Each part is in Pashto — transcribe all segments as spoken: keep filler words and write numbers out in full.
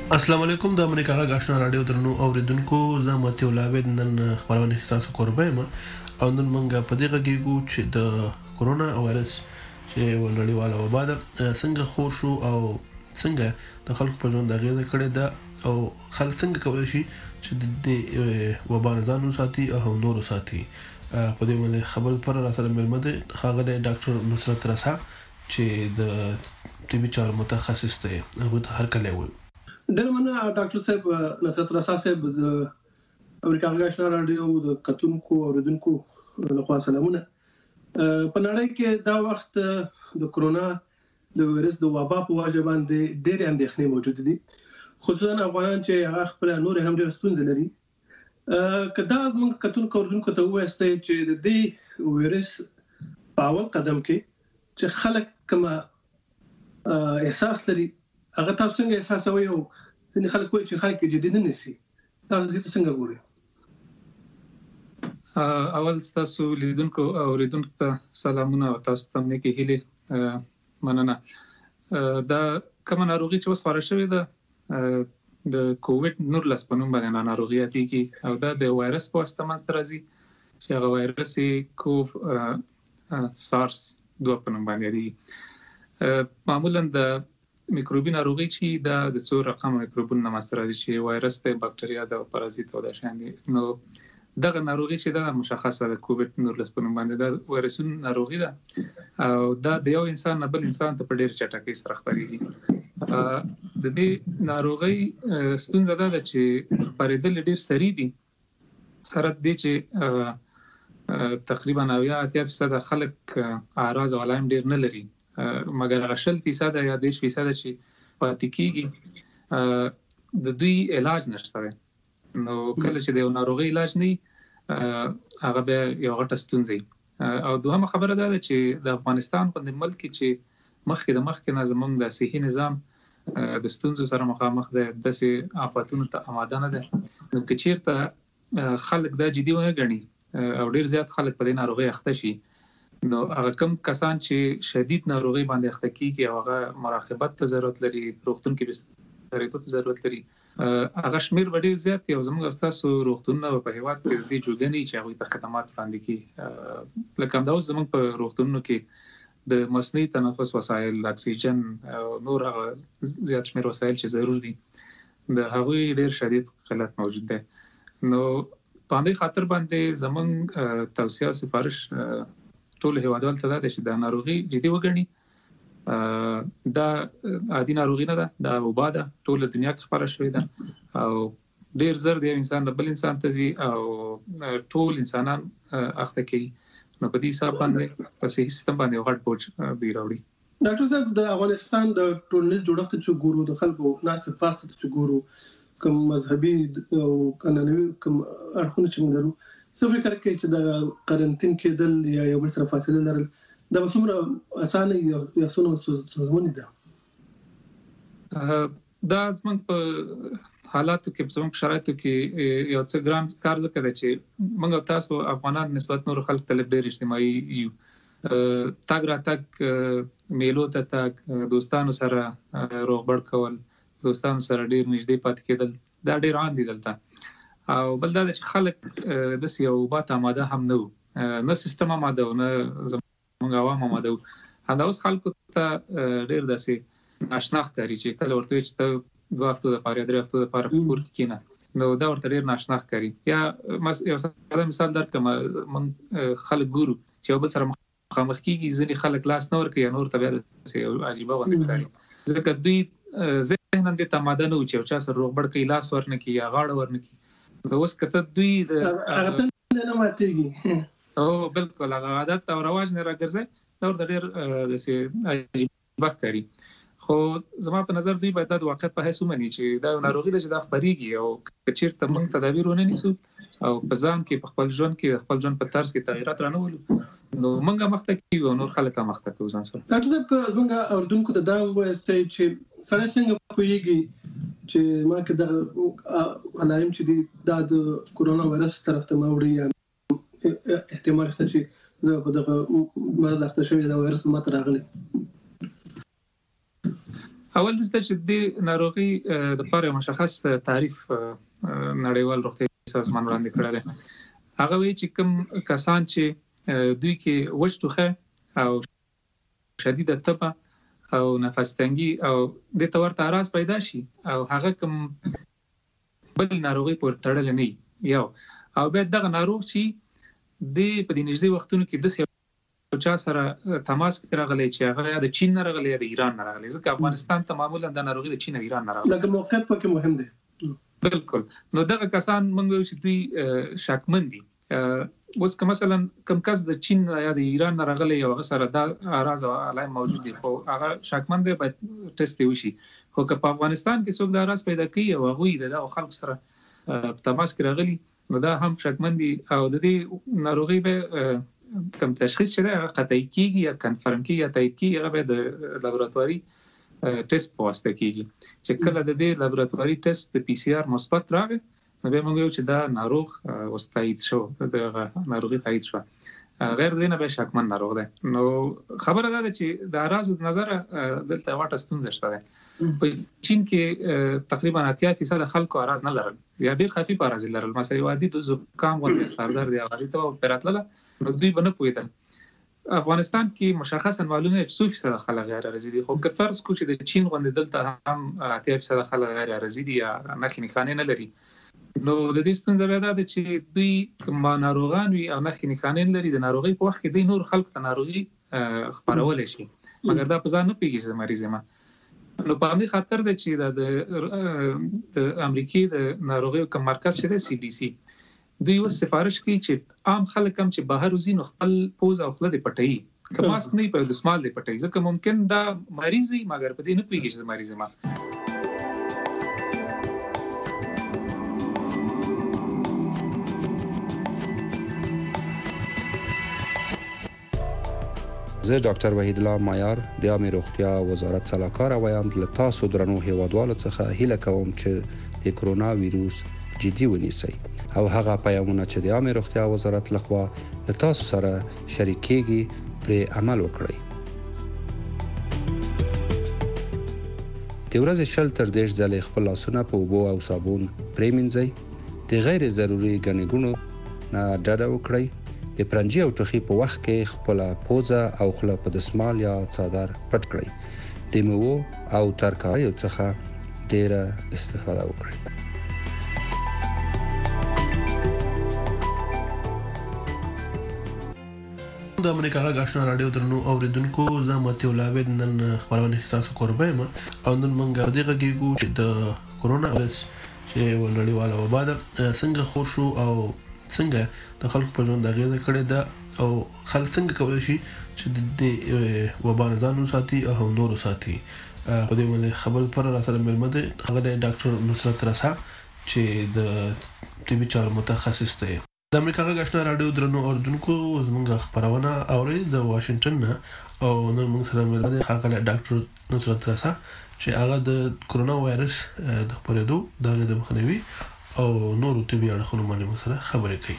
السلام علیکم د امریکا غږ آشنا رادیو درنو اوریدونکو زه متي ولابد نن خبرونه تاسو کوربه ما او نن مونږه په دې غږیږو چې د کورونا وایرس چې ولړیواله وبا ده څنګه خور شو او څنګه د خلکو په ژوند اغیزه کړې ده او خلک څنګه کولی شي چې د وبا نه ځان وساتي او نور وساتي. په دې باندې خبر پر را سره ملمه ده خاغه ډاکټر نصرت رسا چې د طبي چارو متخصص دی هغه هر کله وي. ډېر مننه ډاکټر صاحب نصرت رسا صاحب د امریکا غږ آشنا رادیو د کتونکو اوریدونکو لخوا سلامونه. په نړۍ کې دا وخت د کورونا د وایرس د وبا په وجه باندې ډېر اندېښنې موجود دي خصوصا افغانان چې هغه خپل نور هم ډېر ستونزې لري. کدا موږ کتونکو اوریدونکو ته وایسته چې د دې وایرس په اول قدم کې چې خلک کوم احساس لري هغه تاسو څنګه احساسوي او ځینې خلک وایي چې خلک جدي نه نسی تاسو دې څنګه ګورئ؟ اول تاسو لیدونکو او اوریدونکو ته سلامونه او تاسو ته مې کې هیله مننه. دا کومه ناروغي چې وسپاره شوې ده د کووډ نولس په نوم باندې ناروغي دي او دا د وایرس په واسطه منځته راځي چې هغه وایرس کوف سارس دوه په نوم باندې دي. معمولا د میکروبي ناروغي چې دا د څو رقم میکروبونو منځته راځي چې وایرس ته باکټریا د پارازیت او د شان دي. نو دغه ناروغي چې دا مشخصه ده کووډ نولس په نوم باندې دا وایرسون ناروغي ده او دا د یو انسان نه بل انسان ته په ډېر چټکۍ سره خپرېږي. د دې ناروغي ستونزه ده چې خپرېدل ډېر سریع دي سره د چې تقریبا اویا اتیا فیصد خلک اعراض او علائم ډېر نه لري مګر هغه شل فیصد یا دیش فیصد چې پاتې کیږي د دوی علاج نشته. نو کله چې د ناروغي علاج نه هغه به یو غټه ستونزه. او دوهمه خبره ده چې د افغانستان په ملک کې چې مخکې د مخکې نه زموږ د صحي نظام د ستونزو سره مخامخ ده داسې آفاتونو ته آماده نه ده. نو که چیرته خلک دا جدي ونه ګڼي او ډیر زیات خلک په دې ناروغي اخته شي نو هغه کم کسان چې شدید ناروغي باندې اخته کیږي او هغه مراقبت ته ضرورت لري روغتون کې بسترې ته ضرورت لري هغه شمیر ډیر زیات یو زموږ استاسو روغتونونه په هیواد کې د جوړګنی چې هغه ته خدمات وړاندې کوي لکه دا اوس زموږ په روغتونونو کې د مصنوعي تنفس وسایل اکسیجن او نور زیات شمیر وسایل چې ضروري دي د هغوی ډیر شدید قلت موجود ده. نو په دې خاطر باندې زموږ توصیه سفارش ټول هیوادوال ته دا چې د ناروغي جدي وګڼي. دا عادي ناروغي نه ده دا وبا ده ټول دنیا کې خبره شوې ده او ډیر زر د انسان د بل انسان ته ځي او ټول انسانان اخته کوي. نو په دې حساب باندې په صحي سیستم باندې غټ بوج دی راوړي. ډاکټر صاحب د افغانستان د ټولنیز جوړښت چې ګورو د خلکو ناس پاسته چې ګورو کوم مذهبي او قانوني کوم اړخونه چې موږ لرو څه فکر کوي چې د قرنټین کېدل یا یو بل سره فاصله لرل دا څومره اسانه یا څومره ستونزمن ده؟ دا زموږ په حالاتو کې زموږ شرایطو کې یو څه ګران کار ځکه ده چې موږ تاسو افغانان نسبت نور خلک ته ډېر اجتماعي یو تاګ را تاګ میلو ته تاګ دوستانو سره روغبړ کول دوستانو سره ډېر نږدې پاتې کېدل دا ډېر عام دي دلته. او بل دا چې خلک د یو بات آماده هم نه نه سیستم آماده نه زموږ عوام آماده همدا اوس خلکو ته ډېر داسې ناشنا ښکاري چې کله ورته چې ته دوه هفتو دپاره یا درې هفتو دپاره په کور کې کښېنه نو دا ورته ډېر ناشنا ښکاري. یا یو ساده مثال درکړم موږ خلک ګورو چې یو بل سره مخامخ کېږي ځینې خلک لاس نه ورکوي یا نور ته بیا داسې عجیبه غوندې ښکاري ځکه دوی ذهنا دې ته آماده نه وو چې یو چا سره روغبړ کوي لاس ورنه کړي یا غاړه ورنه کړي. اوس کته دوی د هغه ته نه ماتېږي او بالکل هغه عادت او رواج نه راګرځي دا ورته ډېر داسې عجیبه ښکاري. خو زما په نظر دوی باید د واقعیت په حیث ومني چې دا ناروغي ده چې دا خپرېږي او که چېرته موږ تدابیر ونه نیسو او په ځان کې په خپل ژوند کې خپل ژوند په طرز کې تغیرات رانولو نو موږ مخته کیږو او نور خلک هم مخته کوي ځان سره. ډاکټر صاحب که زموږ اردوونکو ته دا ووایستی چې سړی څنګه پوهېږي چې ما کې دغه علائم چې دي دا د کورونا وایرس طرف ته ما وړي یا احتمال شته چې زه په دغه مرض اخته شوی دا وایرس ما ته راغلی؟ اول د دې ناروغي د لپاره مشخص تعریف نړیوال روغتیايي سازمان وړاندې کړی دی. هغه وایي چې کوم کسان چې دوی کې وچ ټوخی او شدیده تبه او نفس تنګي او د تورت اراز پیدا شي او هغه کوم بل ناروغي پر تړل نه یو او به دغه ناروغ چې د په دې نږدې وختونو کې د چا سره تماس کې راغلی چې هغه د چین نه راغلی د ایران نه راغلی ځکه افغانستان ته معمولا د ناروغي د چین او ایران نه راغلی لکه موقعیت پکې مهم دی. بالکل. نو دغه کسان موږ چې دوی شکمن دي اوس که مثلا کوم کس د چین یا د ایران نه راغلی او هغه سره د اراز او علائم موجود دي خو هغه شکمن دی باید ټیسټ وشي. خو که په افغانستان کې څوک د اراز پیدا کوي او هغه د خلکو سره په تماس کې راغلي نو دا هم شکمن دي او د دې ناروغي به کوم تشخیص شوی هغه قطعي کیږي یا کنفرم کیږي یا تایید کیږي هغه به د لابراتواري ټیسټ په واسطه کیږي چې کله د دې لابراتواري ټیسټ د پی سی آر مثبت راغی نو به موږ یو چې دا ناروغ اوس تایید شو د ناروغي تایید شو غیر دینه به شکمن ناروغ ده. نو خبره ده چې د اراز د نظر دلته واټه ستونزه شته ده. په چین کې تقریبا اتیا فیصد خلکو اراز نه لرل یا ډیر خفیف اراز لرل مثلا یو عادي د زکام او سردرد یا غړي ته پراتله نو دوی بنه پویدل. افغانستان کې مشخصا معلومه چې څو فیصد خلک غیر ارزي دي خو که فرض کو چې د چین غونډه دلته هم اتیا فیصد خلک غیر ارزي دي یا نخښې نښانې نه لري نو د دې ستونزه بیا ده چې دوی کوم ناروغان وي او نښې نښانې لري د ناروغي په وخت کې دوی نور خلکو ته ناروغي خپرول شي مګر دا په ځان نه پیږي چې مریض ما نو په همدې خاطر ده چې د د امریکای د ناروغي کوم مرکز شته سی ډي سی دوی وس سفارش کوي چې عام خلک هم چې بهر وزین خپل پوز او خپل د پټي که ماسک نه په دسمال د پټي ځکه ممکن دا مریض وي مګر په دې نه پیږي چې مریض ما. زه ډاکټر وحید الله مایار د عامه روغتیا وزارت سلاکار وایم له تاسو درنو هیوادوالو څخه هیله کوم چې د کرونا وایروس جدي ونیسئ او هغه پیغامونه چې د عامه روغتیا وزارت لخوا له تاسو سره شریکېږي پرې عمل وکړئ. د ورځې شل تر دېرش ځلې خپل لاسونه په اوبو او صابون پرېمنځئ. د غیر ضروري ګڼې ګوڼو نه ډډه وکړئ. د پرنجي او ټوخي په وخت کې خپل پوزه او خوله په دسمال یا څادر پټ کړئ. د میوو او ترکاریو څخه ډیره استفاده وکړئ. د امریکا غږ آشنا رادیو درنو اوریدونکو زه ماتیو لاوید نن خبرونه تاسو کوربایم او نن مونږ دغه کېږو چې د کرونا وایرس چې ولړیواله وبا ده څنګه خور شو او څنګه د خلکو په ژوند اغیزه کړې ده او خلک څنګه کولی شي چې د وبا نه ځان وساتي او نور وساتي. په دې باندې خبرې پر را سره ملمه ده هغه د ډاکټر نصرت رسا چې د طبي چارو متخصص دی. د امریکا غږ آشنا رادیو درنو اوریدونکو زموږ خبرونه اوري د واشنگټن نه او نن موږ سره ملمه ده هغه ډاکټر نصرت رسا چې هغه د کرونا وایرس د خپرېدو د مخنیوي او نورو طبي اړخونو باندې موږ سره خبرې کوي.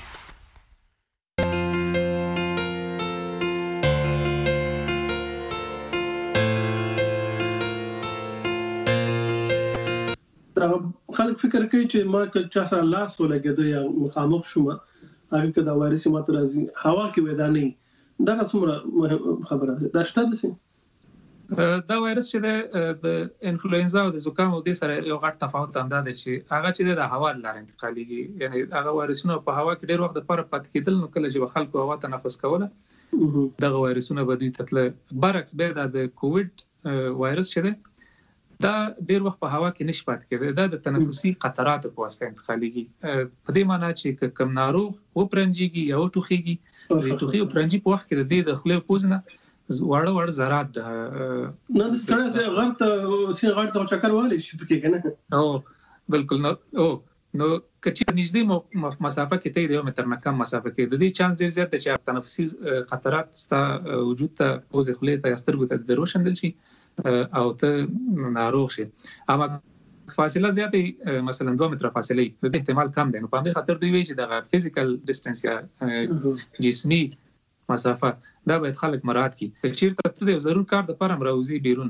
خلک فکر کوي چې ما که چا سره لاس ولګېده یا مخامخ شوم هغه که دا وایرس ماته راځي هوا کې ودا نه دا څومره خبره ده دا شته ده دا وایرس چې د انفلوئنزا او د زکام او د سره یو غټ تفاوت هم ده چې هغه چې د هوا لاره انتقالېږي یعنی هغه وایرسونه په هوا کې ډېر وخت لپاره پاتې کېدل نو کله چې خلکو هوا تنفس کوله دغه وایرسونه به دوی تتله برعکس به د کووډ وایرس چې ده دا ډېر وخت په هوا کې نشي پاتې کېدی دا د تنفسي قطراتو په واسطه انتقالېږي په دې معنی چې کوم ناروغ و پرنجيږي یا و ټوخيږي د ټوخي او پرنجي په وخت کې د خولې پوزنه وړ وړ ذرات ده نه د ستړي غړ سین غړ ته چکر والی شي پکې کنه او بالکل نو او نو کچې نږدې مسافه کې ته د یو متر نه کم مسافه کې د دې چانس ډېر زیات دی چې تنفسي قطرات ستا وجود ته پوزې خولې ته سترګو ته دروشندل شي او ته ناروغ شي. اما فاصله زیاتې مثلا دوه متره فاصله د احتمال کم دی نو په دې خاطر دوی وایي چې د فزیکل ډیسټنس یا جسمي مسافه دا باید خلک مراعات کړي. چیرته ته د ضرور کار د پرم راوځي بیرون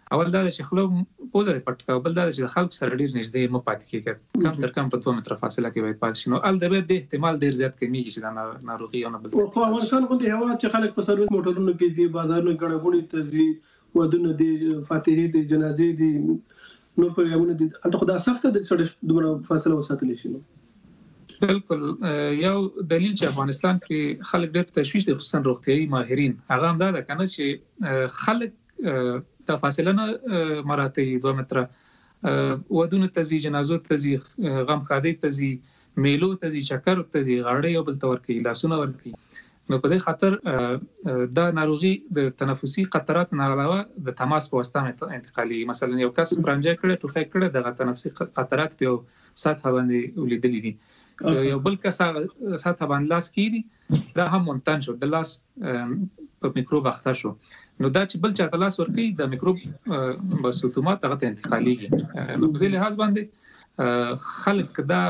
اول دا چې خلک پوزه پټ کا بل دا چې خلک سره ډیر نږدې مو پات کیږي کم تر کم په دوه متره فاصله کې وای پات شنو ال د به احتمال ډیر زیات کمیږي چې دا ناروغي او نه بل خو افغانستان غوندي هوا چې خلک په سرویس موټرونو کې دي بازارونو کې غړغړي تزي ودونه دي فاتحې دي جنازې دي نو په یوونه دي انت خدا سخت د سړي دومره فاصله وساتل شي بالکل یو دلیل چې افغانستان کې خلک ډېر تشویش دي خصوصا روغتيایي ماهرین هغه هم دا ده کنه چې خلک د فاصله نه مراته دوه متره ودونه تزي جنازو تزي غم خادي تزي میلو تزي چکر تزي غاړې او بل تور کې لاسونه ور کوي نو په دې خاطر دا ناروغي د تنفسي قطرات نه علاوه د تماس په واسطه انتقالي مثلا یو کس برانجه کړي ټوخی کړي د تنفسي قطرات په سطح باندې ولیدلې دي یو بل کس سطح باندې لاس کیږي دا هم مونتن شو د لاس په میکروب اخته شو نو دا چې بل چا لاس ورکی د میکروب بس اتومات هغه انتقاليږي نو په دې لحاظ باندې خلک دا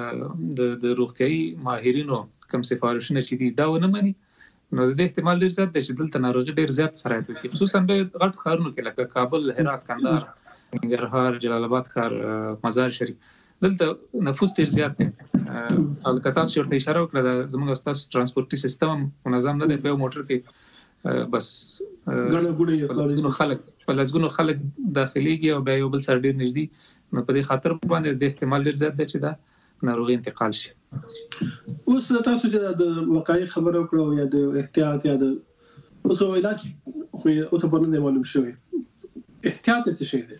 د روغتيایي ماهرینو کوم سفارښونه چې دي دا ونه مني نو د احتمال ډیر زیات دی چې دلته ناروغي ډیر زیات سرایت وکړي خصوصا به غټ ښارونو کې لکه کابل هرات کندهار ننګرهار جلال آباد ښار مزار شریف دلته نفوس ډیر زیات دی او کته شورت اشاره وکړه زموږ استاد ترانسپورتي سیستم منظم نه دی په موټر کې بس ګڼه خلک په لږونو خلک داخليږي او به یو بل سره ډیر نږدې نو په دې خاطر باندې د احتمال ډیر زیات دی چې دا ناروغي انتقال شي اوس تاسو چې د واقعي خبرو کړو یا د احتیاط یا د اوس علاج خو اوس په نن معلوم شوی احتیاط څه شي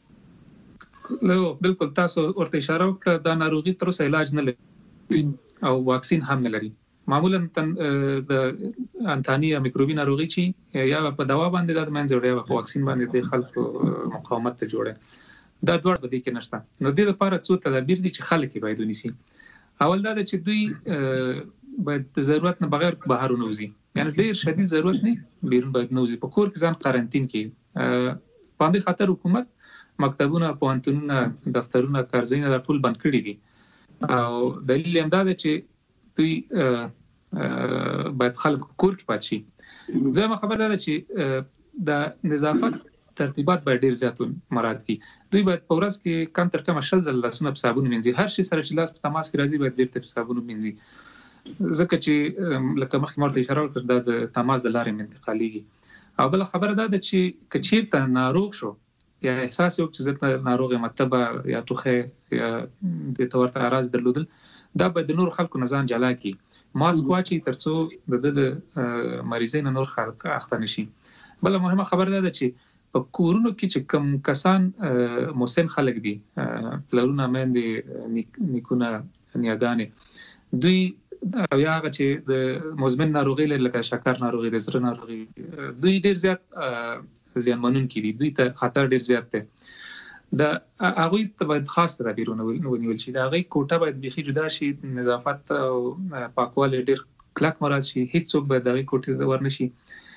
دی نو بالکل تاسو ورته اشاره وکړه دا ناروغي تر اوسه علاج نه لري او واکسین هم نه لري معمولا د انتانیا میکروبي ناروغي چې یا په دوا باندې د منځ وړي په واکسین باندې د خلکو مقاومت ته جوړه دا دوړ بده کې نشته نو د لپاره څو تدابیر دي چې خلک باید ونیسي اول دا چې دوی باید د ضرورت نه بغیر بهر ونوزي یعنی ډیر شدید ضرورت نه بیرون باید نوزي په کور کې ځان قرنټین کړي باندې خاطر حکومت مکتبونه پوهنتونونه دفترونه کارځایونه د ټول بند کړي دي او دلیل هم دا دی چې دوی باید خلک کور کې پات شي زما خبر ده چې د نظافت ترتیبات باید ډیر زیات مراعات کړي دوی باید په ورځ کې کم تر کم شل ځل لاسونه په صابون وینځي هر شي سره چې لاس په تماس کې راځي باید بیرته په صابون وینځي ځکه چې لکه مخکې مرته اشاره وکړه د تماس د لارې انتقاليږي او بل خبره ده چې کچیرته ناروغ شو یا احساس یو چې زړه ناروغ متبه یا ټوخه یا د تورته اراز درلودل دا باید د نور خلکو نزان جلا کی ماسک واچي ترڅو د مریضین نور خلک اخته نشي بل مهمه خبره ده چې په کورونو کې چې کم کسان مسن خلک دي پلرونه مېندې نیکونه نیاګانې دوی او یا هغه چې د مزمن ناروغي لکه شکر ناروغي د زړه ناروغي دوی ډیر زیات زیانمنونکي دي دوی ته خطر ډیر زیات دی دا هغه ته باید خاص تدابیر ونیول شي دا هغه کوټه باید بيخي جدا شي نظافت او پاکوالی ډیر کلک مراد شي هیڅ څوک باید دغه کوټه ورنشي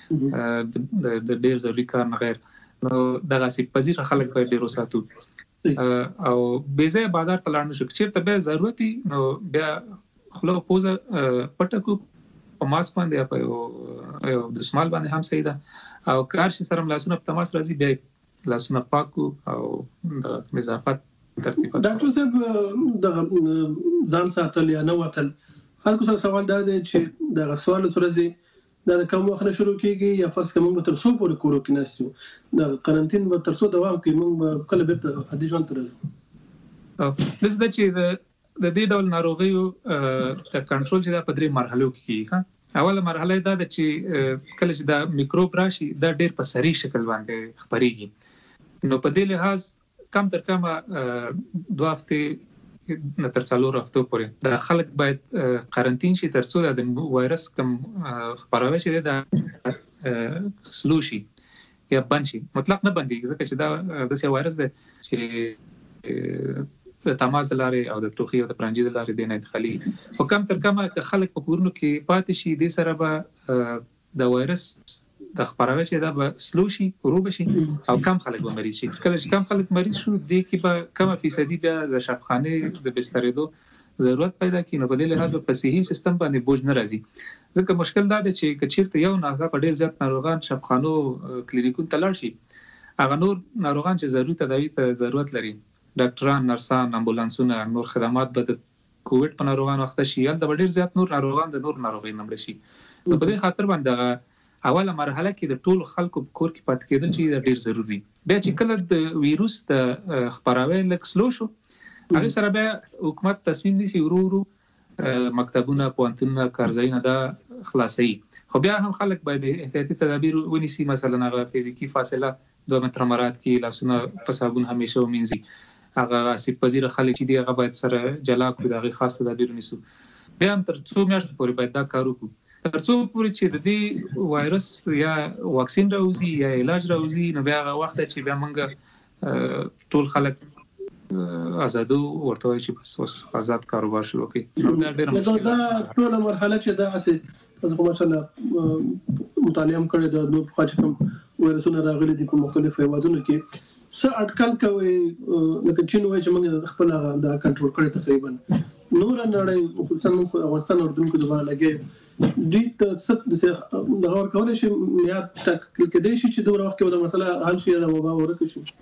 د ډیر ضروري کار نه غیر نو دغه سي پذیر خلک باید ډیر وساتو او بیزه بازار ته لاړ نشو چې ته به ضرورتي نو بیا خلو پوزه پټکو په ماسک باندې په یو د سمال باندې هم صحیح ده او کار شي سره لاسونه په تماس راځي بیا لاسونه پاکو او د نظافت ترتیبات ډاکټر صاحب د ځان ساتل یا نه وتل خلکو سره سوال دا دی چې د سوال سره دا کوم وخت شروع کیږي یا فرض کوم تر څو پورې کورو کې نشو د قرنټین به تر څو دوام کوي موږ کله به عادي ژوند تر او لږ د چې د دې ډول ناروغیو د کنټرول چې د په درې مرحلو کې ها اوله مرحله دا ده چې کله چې د میکروب راشي دا ډېر په سری شکل باندې خپريږي نو په دې لحاظ کم تر کم دوه هفته نه تر څلور هفتو پورې د خلک باید قرنټین شي ترڅو د وایرس کم خبروي چې د سلوشي یا بنشي مطلق نه بندي ځکه چې دا د سی وایرس د چې د تماس لارې او د ټوخي او د پرنجي لارې د نه انتقالي او کم تر کم که خلک په کورونو کې پاتې شي د سره به د وایرس د خبروي چې دا به سلوشي روب شي او کم خلک به مریض شي کله چې کم خلک مریض شو د کې به کم فیصدي بیا د شفاخانه د بسترېدو ضرورت پیدا کړي نو په دې لحاظ په صحي سیستم باندې بوج نه راځي ځکه مشکل دا دی چې کچیرته یو ناغه په ډیر زیات ناروغان شفاخانو کلینیکونو ته لاړ شي هغه نور ناروغان چې ضروري تداوی ته ضرورت لري ډاکټران نرسان امبولانسونه نور خدمات به د کووډ په ناروغان وخت شي یا د ډیر زیات نور ناروغان د نور ناروغي نمړ شي نو په دې خاطر باندې اوله مرحله کې د ټول خلکو په کور کې پات کېدل چې ډیر ضروری بیا چې کله د ویروس د خپراوي لک سلو شو هغه سره بیا حکومت تصمیم نیسي ورو ورو مکتبونه پوهنتونونه کارځایونه دا خلاصي خو بیا هم خلک باید احتیاطي تدابیر ونیسي مثلا هغه فزیکی فاصله دوه متره مراد کې لاسونه په صابون همیشه ومینځي هغه سیب پذیر خلک چې دی هغه باید سره جلا کړي دغه خاص تدابیر ونیسو بیا هم تر څو میاشتې پورې باید دا کار وکړو تر څو پورې چې د دې وایرس یا واکسین راوځي یا علاج راوځي نو بیا هغه وخت چې بیا موږ ټول خلک آزادو ورته چې بس آزاد کاروبار شروع کړي دا ډېر مشکل دا ټول مرحله چې دا اسه تاسو مثلا مطالعه کړی د نو په کوم وایرسونه راغلي دي په مختلفو هیوادونو کې څه اټکل کوي لکه چین وایي چې موږ خپل دا کنټرول کړی تقریبا نور نړۍ خصوصا افغانستان اردن کې دوه لګي دوی ته څه د غور کول شي یا تک کې دي چې دوه وخت کې دا مسله حل شي دا وبا ورکه شي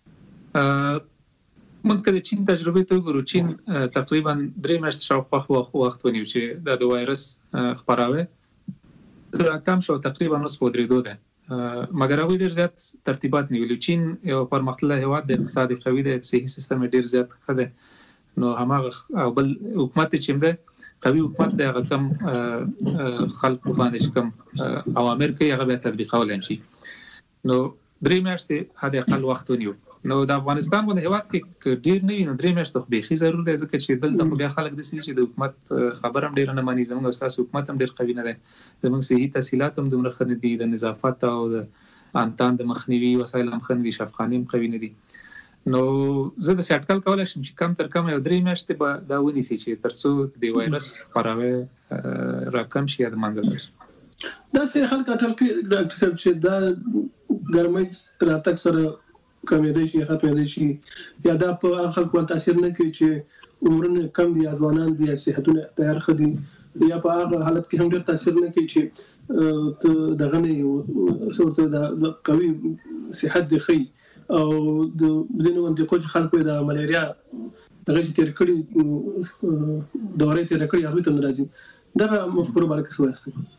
موږ کله چین تجربه ته وګورو چین تقریبا درې میاشتې شاوخوا وخت ونیو چې د وایرس خپراوي راکم شو تقریبا نو په درې دوه ده مګر هغه ډیر زیات ترتیبات نیولي چین یو پرمختللی هیواد د اقتصادي قوي د صحي سیستم ډیر زیات خده نو همغه بل حکومت چې ده قوي حکومت د هغه کم خلکو باندې کم اوامر کوي هغه به تطبیقول شي نو درې میاشتې هدا اقل وخت ونیو نو د افغانستان باندې هیواد کې ډیر نه نو درې میاشتې خو به ضروري ده ځکه چې دلته بیا خلک د سړي چې د حکومت خبر هم ډیر نه مانی زموږ استاد حکومت هم ډیر قوي نه ده زموږ صحي تحصیلات هم دومره خنه دي د نظافت او د انتان د مخنیوي وسایل هم خنه دي شفاخانه هم قوي نه دي نو زه د سټکل کولای شم چې کم تر کم یو درې میاشتې به دا ونیسي چې ترڅو د وایرس خپراوي راکم شي د منځل شي دا سه خلک اټل کې ډاکټر صاحب چې دا ګرمۍ راتک سره کمیدای شي ختمېدای شي یا دا په خلکو باندې تاثیر نه کوي چې عمرونه کم دي ځوانان دي صحتونه تیار خدي یا په هغه حالت کې هم ډېر تاثیر نه کوي چې دغه نه صورت د قوي صحت دی خي او د ځینو منطقو خلکو د ملاریا دغه چې تیر کړي دورې تیر کړي هغه ته ناراضي دغه مفکوره باندې څه وایي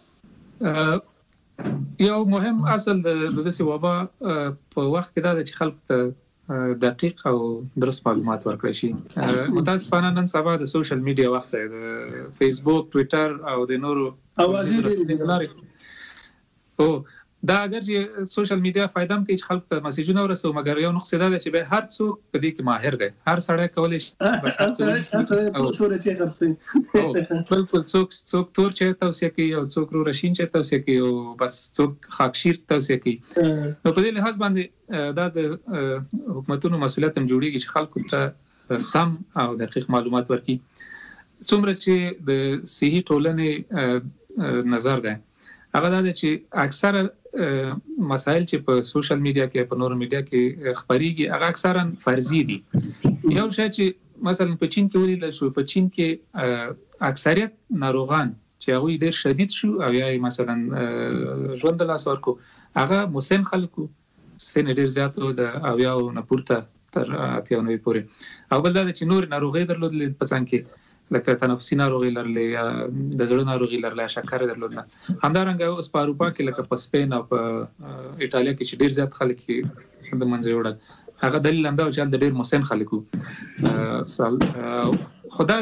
یو مهم اصل د دې وبا په وخت کې دا چې خلک ته دقیق او درست معلومات ورکړي شي متاسفانه نن سبا د سوشل میډیا وخت دی د فیسبوک ټوئیټر او د نورو اوازې او دا اگر چې سوشل میډیا فائدہ هم کوي چې خلک ته میسجونه ورسو مګر یو نقص دا چې به هر څوک په دې کې ماهر دی هر سړی کولای شي بس هر څوک او څوره چې خرڅي بلکل څوک څوک تور چې توصیه کوي او څوک رو رشین چې توصیه کوي او بس څوک خاکشیر توصیه کوي نو په دې لحاظ باندې دا د حکومتونو مسؤلیت هم جوړیږي چې خلکو ته سم او دقیق معلومات ورکړي څومره چې د صحي ټولنې نظر ده هغه دا چې اکثره مسائل چې په سوشل میډیا کې په نورو میډیا کې خبريږي هغه اکثرا فرضي دي یو شی چې مثلا په چین کې ویل شو په چین کې اکثریت ناروغان چې هغه ډېر شدید شو او یا مثلا ژوند لاس ورکو هغه مسن خلکو سن ډېر زیاتو د او یا نه پورته تر اتیا نوي پورې او بل دا چې نور ناروغي درلودل په څنګه کې لکه تنفسي ناروغي لرلې یا د زړه ناروغي لرلې شکر درلودل همدارنګه اوس په اروپا کې لکه په سپین او په ایتالیا کې چې ډېر زیات خلک د منځ وړل هغه دلیل هم دا چې د ډېر مسن خلکو سال خدا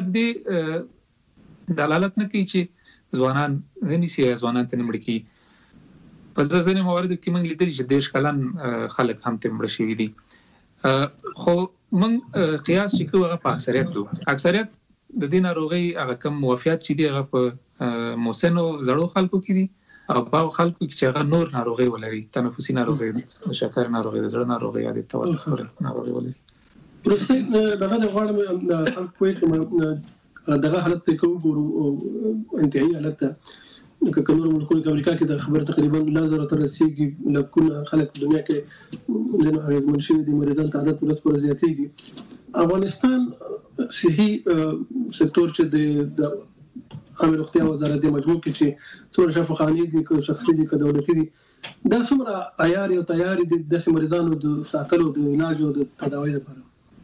دې دلالت نه کوي چې ځوانان غني سي ځوانان ته نمړ کی په ځینې موارد کې موږ لیدل چې دیش کلن خلک هم ته مړ شي دي خو موږ قیاس چې کوه په اکثریت دو اکثریت د دې ناروغي هغه کم موافقت چې دی هغه په موسنو زړو خلکو کې دي او په خلکو کې چې هغه نور ناروغي ولري تنفسي ناروغي شکر ناروغي د زړه ناروغي یا د توتر ناروغي ولري پروستیت دغه د غواړم د خلک پوهه دغه حالت ته کوم ګورو انتهایی حالت ته که نور ملکونو کې امریکا کې د خبر تقریبا لازر تر رسیدي لکونه خلک دنیا کې ځنه اغیزمن شوي دي مریضان تعداد پر ورځ زیاتېږي افغانستان صحي سکتور چې د عامه روغتیا وزارت د مجموع کې چې څومره شفاخانې دي که شخصي دي که دولتي دي دا څومره عیار او تیار دي د مریضانو د ساتلو د علاج او د تداوی لپاره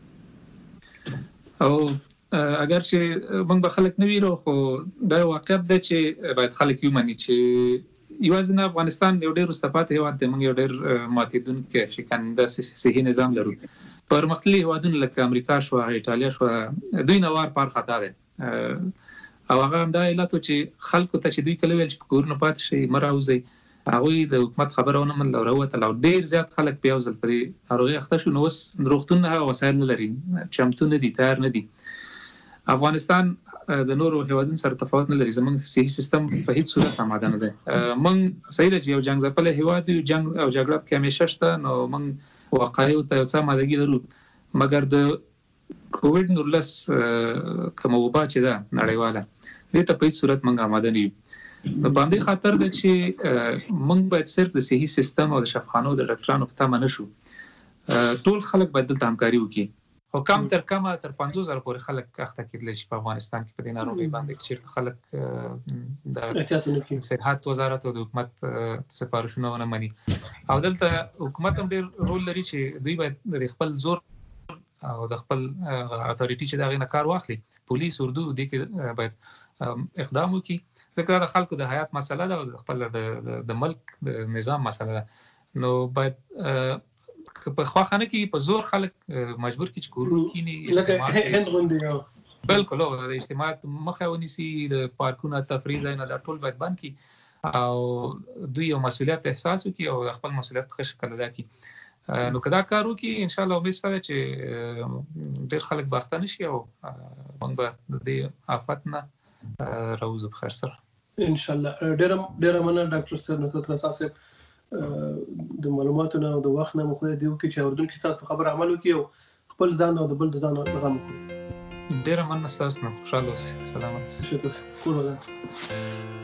او اگر چې موږ به خلک نه ویرو خو دا واقعیت دی چې باید خلک یې ومني چې یوازې افغانستان یو ډېر وروسته پاتې هېواد دی، موږ یو ډېر ماتېدونکی شکننده صحي نظام لرو. پرمختللي هېوادونه لکه امریکا شوه، ایټالیا شوه، دوی نه وار پار خطا دی او هغه همدا علت و چې خلکو ته چې دوی کله ویل چې کورونه پاتې شي مه راوځئ، هغوی د حکومت خبره ونه منله او راووتل او ډېر زیات خلک په یو ځل په دې ناروغۍ اخته شو. نو اوس روغتونونه هغه وسایل نه لري، چمتو نه دي، تیار نه دي. افغانستان د نورو هېوادونو سره تفاوت نه لري، زموږ صحي سیستم په هیڅ صورت آماده نه دی. موږ صحیح ده چې یو جنګ ځپلی هېواد یو، جنګ او جګړه پکې همیشه شته، نو موږ واقعیو ته یو څه آمادګي لرو. مګر د کووډ نولس کومه وبا چې ده نړیواله دې ته په هیڅ صورت موږ آماده نه یو. نو په همدې خاطر ده چې موږ باید صرف د صحي سیستم او د شفاخانو د ډاکټرانو په تمه نه شو، ټول خلک باید دلته همکاري وکړي. خو کم تر کمه تر پنځوس زره پورې خلک اخته کېدلی شي په افغانستان کې په دې ناروغۍ باندې، چېرته خلک د صحت وزارت او د حکومت سفارشونه ونه مني. او دلته حکومت هم ډېر رول لري چې دوی باید د خپل زور او د خپل اتھارټي چې د هغې نه کار واخلي، پولیس، اردو، دې کې باید اقدام وکړي، ځکه دا د خلکو د حیات مسله ده او د خپل د ملک د نظام مسله ده. نو باید که په خواخه نه کېږي، په زور خلک مجبور کړي چې کورونو کښېني، بلکل د اجتماعات مخه ونیسي، د پارکونه، تفریح ځایونه دا ټول باید بند کړي او دوی یو مسؤلیت احساس وکړي او د خپل مسؤلیت په ښه شکل ادا کړي. نو که دا کار وکړي انشاءالله امید شته چې ډېر خلک به اخته نه شي او موږ به د دې آفت نه راوځو په خیر سره انشاءالله. ډېره ډېره مننه ډاکټر صاحب، نصرت رسا صاحب، د معلوماتو نه او د وخت نه مو خدای دې وکړي چې اورېدونکي ستاسو په خبره عمل وکړي او خپل ځان او د بل د ځان پیغام وکړي. ډېره مننه ستاسو نه، خوشحاله اوسئ، سلامت اوسئ. شکر، کور ودان.